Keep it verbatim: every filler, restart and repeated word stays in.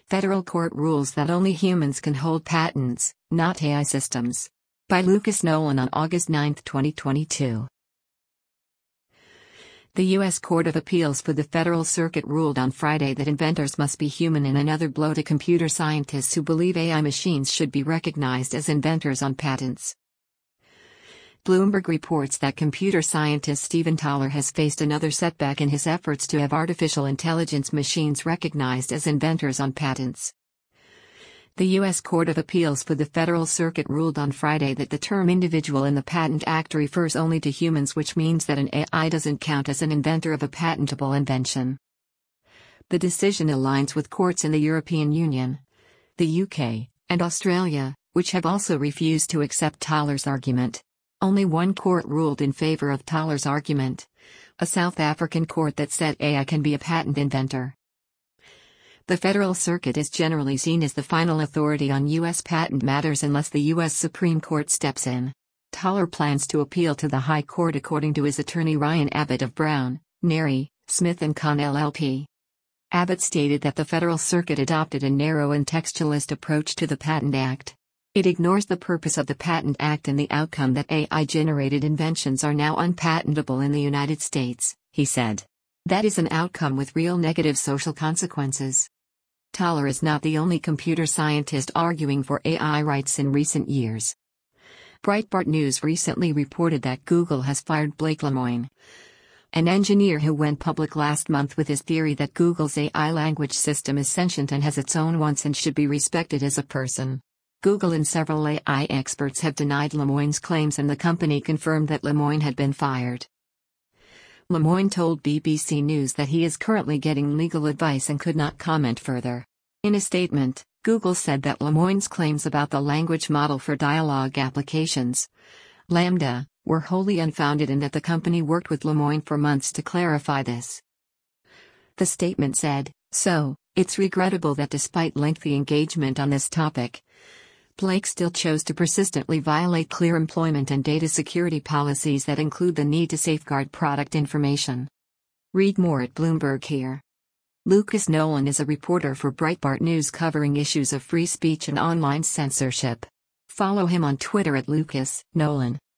Federal court rules that only humans can hold patents, not A I systems. By Lucas Nolan on August ninth, twenty twenty-two. The U S Court of Appeals for the Federal Circuit ruled on Friday that inventors must be human, in another blow to computer scientists who believe A I machines should be recognized as inventors on patents. Bloomberg reports that computer scientist Stephen Thaler has faced another setback in his efforts to have artificial intelligence machines recognized as inventors on patents. The U S Court of Appeals for the Federal Circuit ruled on Friday that the term individual in the Patent Act refers only to humans, which means that an A I doesn't count as an inventor of a patentable invention. The decision aligns with courts in the European Union, the U K, and Australia, which have also refused to accept Thaler's argument. Only one court ruled in favor of Thaler's argument, a South African court that said A I can be a patent inventor. The Federal Circuit is generally seen as the final authority on U S patent matters unless the U S Supreme Court steps in. Thaler plans to appeal to the High Court, according to his attorney Ryan Abbott of Brown, Neri, Smith and Conn L L P. Abbott stated that the Federal Circuit adopted a narrow and textualist approach to the Patent Act. It ignores the purpose of the Patent Act and the outcome that A I-generated inventions are now unpatentable in the United States, he said. That is an outcome with real negative social consequences. Thaler is not the only computer scientist arguing for A I rights in recent years. Breitbart News recently reported that Google has fired Blake Lemoine, an engineer who went public last month with his theory that Google's A I language system is sentient and has its own wants and should be respected as a person. Google and several A I experts have denied Lemoine's claims, and the company confirmed that Lemoine had been fired. Lemoine told B B C News that he is currently getting legal advice and could not comment further. In a statement, Google said that Lemoine's claims about the language model for dialogue applications, LaMDA, were wholly unfounded and that the company worked with Lemoine for months to clarify this. The statement said, "So, it's regrettable that despite lengthy engagement on this topic, Blake still chose to persistently violate clear employment and data security policies that include the need to safeguard product information." Read more at Bloomberg here. Lucas Nolan is a reporter for Breitbart News covering issues of free speech and online censorship. Follow him on Twitter at Lucas Nolan.